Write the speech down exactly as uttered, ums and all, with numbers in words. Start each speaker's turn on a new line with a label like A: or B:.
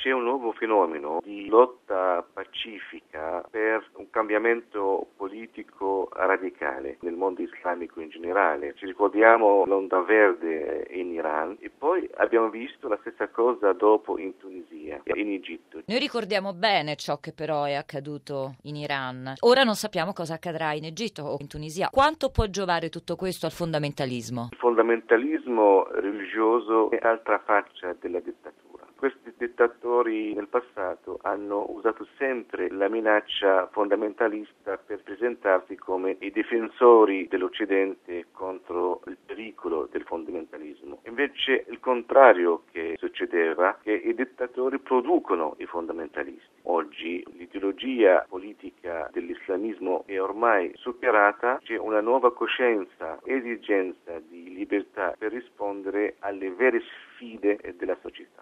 A: C'è un nuovo fenomeno di lotta pacifica per un cambiamento politico radicale nel mondo islamico in generale. Ci ricordiamo l'onda verde in Iran e poi abbiamo visto la stessa cosa dopo in Tunisia e in Egitto.
B: Noi ricordiamo bene ciò che però è accaduto in Iran. Ora non sappiamo cosa accadrà in Egitto o in Tunisia. Quanto può giovare tutto questo al fondamentalismo?
A: Il fondamentalismo religioso è l'altra faccia della dittatura. Questi dittatori nel passato hanno usato sempre la minaccia fondamentalista per presentarsi come i difensori dell'Occidente contro il pericolo del fondamentalismo. Invece il contrario che succedeva, che i dittatori producono i fondamentalisti. Oggi l'ideologia politica dell'islamismo è ormai superata, c'è una nuova coscienza, esigenza di libertà per rispondere alle vere sfide della società.